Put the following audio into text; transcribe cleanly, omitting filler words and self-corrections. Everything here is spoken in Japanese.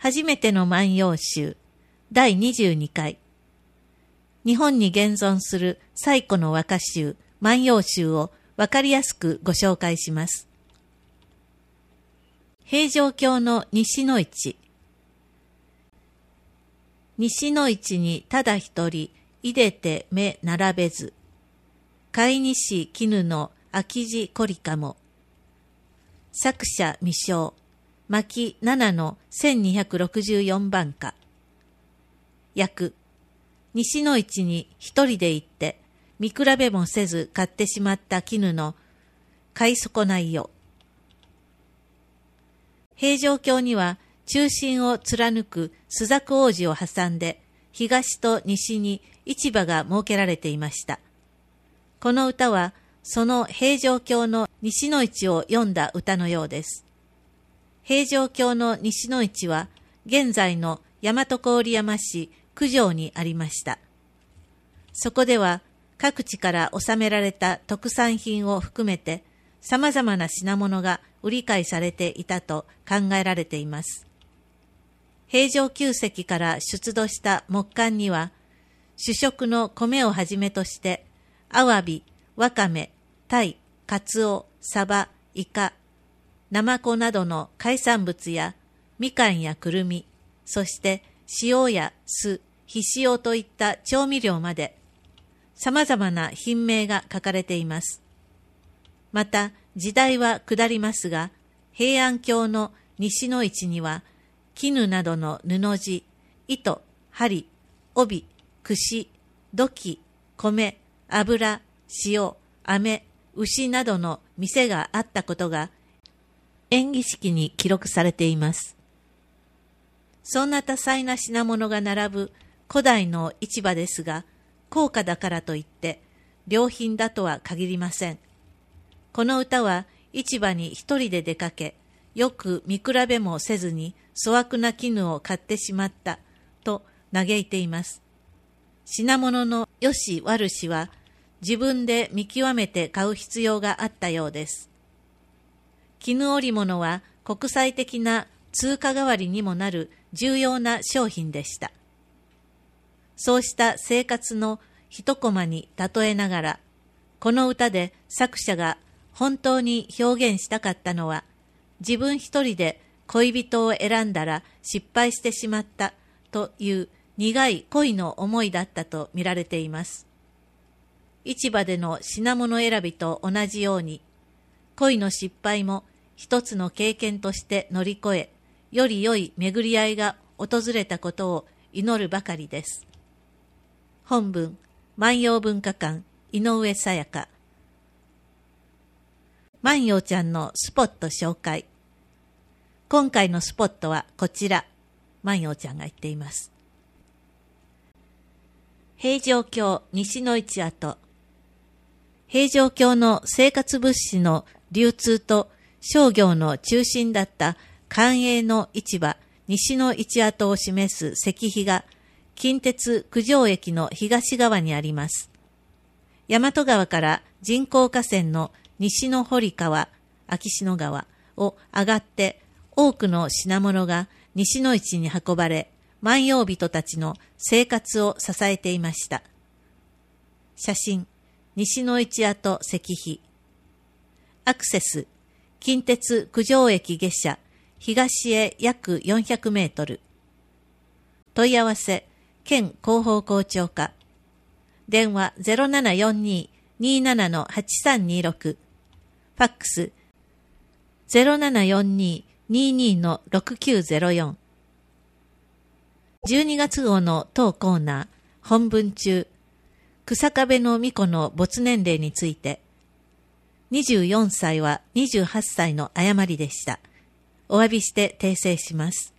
初めての万葉集第22回。日本に現存する最古の和歌集万葉集をわかりやすくご紹介します。平城京の西の市。西の市にただ一人、いでて目並べず。飼い主絹の空き地こりかも。作者未詳。巻7の1264番歌。訳。西の市に一人で行って、見比べもせず買ってしまった絹の買い損ないよ。平城京には中心を貫く朱雀大路を挟んで、東と西に市場が設けられていました。この歌は、その平城京の西の市を詠んだ歌のようです。平城京の西の市は、現在の大和郡山市九条にありました。そこでは、各地から納められた特産品を含めて、様々な品物が売り買いされていたと考えられています。平城宮跡から出土した木簡には、主食の米をはじめとして、アワビ、ワカメ、タイ、カツオ、サバ、イカ、ナマコなどの海産物や、みかんやくるみ、そして塩や酢、ひしおといった調味料まで、様々な品名が書かれています。また、時代は下りますが、平安京の西の市には、絹などの布地、糸、針、帯、櫛、土器、米、油、塩、飴、牛などの店があったことが、演技式に記録されています。そんな多彩な品物が並ぶ古代の市場ですが、高価だからといって、良品だとは限りません。この歌は市場に一人で出かけ、よく見比べもせずに粗悪な絹を買ってしまったと嘆いています。品物の良し悪しは自分で見極めて買う必要があったようです。絹織物は国際的な通貨代わりにもなる重要な商品でした。そうした生活の一コマに例えながら、この歌で作者が本当に表現したかったのは、自分一人で恋人を選んだら失敗してしまったという苦い恋の思いだったと見られています。市場での品物選びと同じように、恋の失敗も一つの経験として乗り越え、より良い巡り合いが訪れたことを祈るばかりです。本文、万葉文化館、井上さやか。万葉ちゃんのスポット紹介。今回のスポットはこちら。万葉ちゃんが言っています。平城京西の市跡。平城京の生活物資の流通と商業の中心だった官営の市場西の市跡を示す石碑が近鉄九条駅の東側にあります。大和川から人工河川の西の堀川、秋篠川を上がって多くの品物が西の市に運ばれ、万葉人たちの生活を支えていました。写真、西の市跡石碑。アクセス、近鉄九条駅下車、東へ約400メートル。問い合わせ、県広報校長課。電話 0742-27-8326。ファックス 0742-22-6904。12月号の当コーナー、本文中、草壁の巫女の没年齢について、24歳は28歳の誤りでした。お詫びして訂正します。